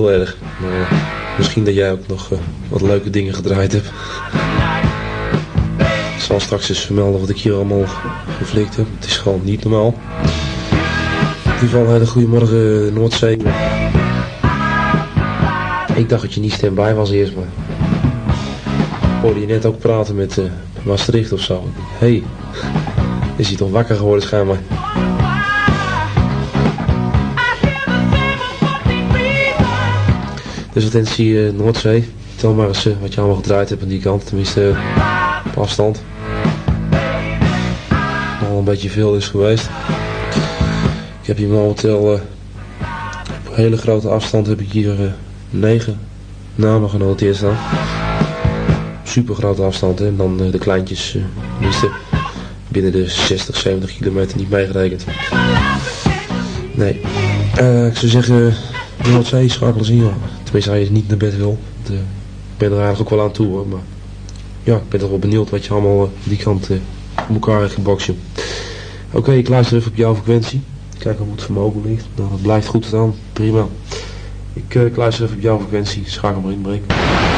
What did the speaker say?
heel erg. Maar misschien dat jij ook nog wat leuke dingen gedraaid hebt. Ik zal straks eens vermelden wat ik hier allemaal geflikt heb. Het is gewoon niet normaal. In ieder geval een hele goede morgen Noordzee. Ik dacht dat je niet standby was eerst, maar hoorde je net ook praten met Maastricht of zo. Hey, is hij toch wakker geworden schijnbaar? Dus attentie Noordzee. Tel maar eens wat je allemaal gedraaid hebt aan die kant. Tenminste op afstand. Al een beetje veel is geweest. Ik heb hier momenteel op hele grote afstand heb ik hier 9 namen genoteerd staan. Super grote afstand, hè? En dan de kleintjes tenminste binnen de 60, 70 kilometer niet meegerekend. Nee. Ik zou zeggen, Noordzee, schakelen zien joh. Tenminste, als je niet naar bed wil. Ik ben er eigenlijk ook wel aan toe hoor. Maar ja, ik ben toch wel benieuwd wat je allemaal die kant op elkaar hebt gebokst. Oké, ik luister even op jouw frequentie. Kijk hoe het vermogen ligt. Nou, dat blijft goed staan. Prima. Ik luister even op jouw frequentie. Schakel maar in, breek.